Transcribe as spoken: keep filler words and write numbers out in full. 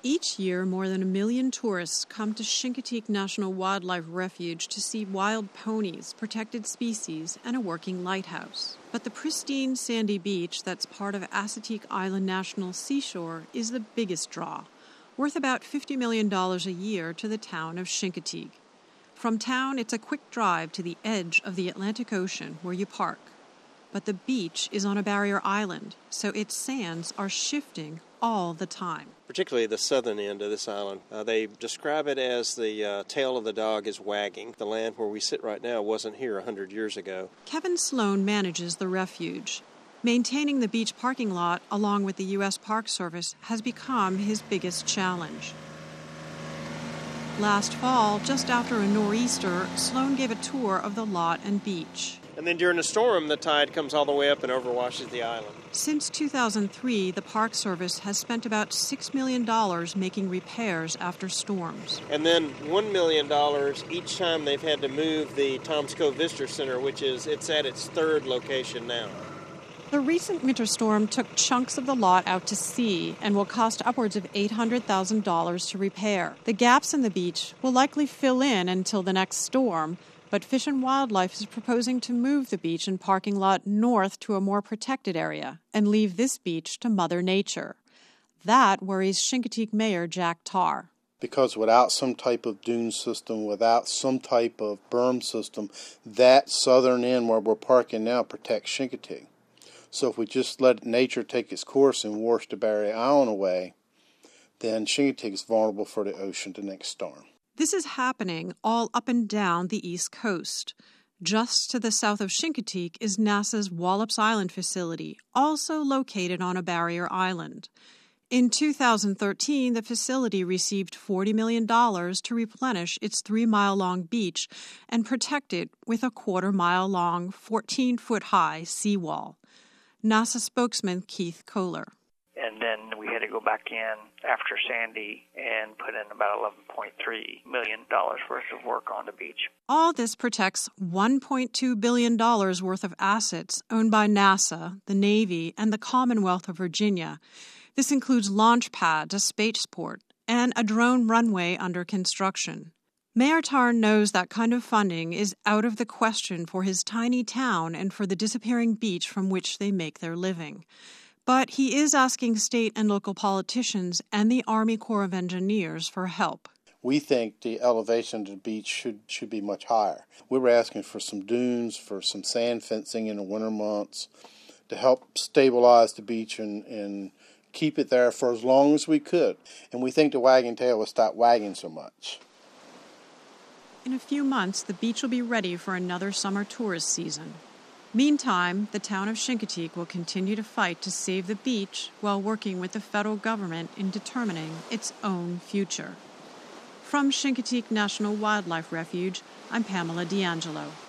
Each year, more than a million tourists come to Chincoteague National Wildlife Refuge to see wild ponies, protected species, and a working lighthouse. But the pristine sandy beach that's part of Assateague Island National Seashore is the biggest draw, worth about fifty million dollars a year to the town of Chincoteague. From town, it's a quick drive to the edge of the Atlantic Ocean where you park. But the beach is on a barrier island, so its sands are shifting all the time. Particularly the southern end of this island. Uh, they describe it as the uh, tail of the dog is wagging. The land where we sit right now wasn't here one hundred years ago. Kevin Sloan manages the refuge. Maintaining the beach parking lot, along with the U S Park Service, has become his biggest challenge. Last fall, just after a nor'easter, Sloan gave a tour of the lot and beach. And then during a storm, the tide comes all the way up and overwashes the island. Since two thousand three, the Park Service has spent about six million dollars making repairs after storms. And then one million dollars each time they've had to move the Toms Cove Visitor Center, which is it's at its third location now. The recent winter storm took chunks of the lot out to sea and will cost upwards of eight hundred thousand dollars to repair. The gaps in the beach will likely fill in until the next storm, but Fish and Wildlife is proposing to move the beach and parking lot north to a more protected area and leave this beach to Mother Nature. That worries Chincoteague Mayor Jack Tarr. Because without some type of dune system, without some type of berm system, that southern end where we're parking now protects Chincoteague. So if we just let nature take its course and wash the barrier island away, then Chincoteague is vulnerable for the ocean the next storm. This is happening all up and down the East Coast. Just to the south of Chincoteague is NASA's Wallops Island facility, also located on a barrier island. In two thousand thirteen, the facility received forty million dollars to replenish its three-mile-long beach and protect it with a quarter-mile-long, fourteen-foot-high seawall. NASA spokesman Keith Kohler. And then we had to go back in after Sandy and put in about eleven point three million dollars worth of work on the beach. All this protects one point two billion dollars worth of assets owned by NASA, the Navy, and the Commonwealth of Virginia. This includes launch pads, a spaceport, and a drone runway under construction. Mayor Tarr knows that kind of funding is out of the question for his tiny town and for the disappearing beach from which they make their living. But he is asking state and local politicians and the Army Corps of Engineers for help. We think the elevation of the beach should, should be much higher. We were asking for some dunes, for some sand fencing in the winter months to help stabilize the beach and, and keep it there for as long as we could. And we think the wagging tail will stop wagging so much. In a few months, the beach will be ready for another summer tourist season. Meantime, the town of Chincoteague will continue to fight to save the beach while working with the federal government in determining its own future. From Chincoteague National Wildlife Refuge, I'm Pamela D'Angelo.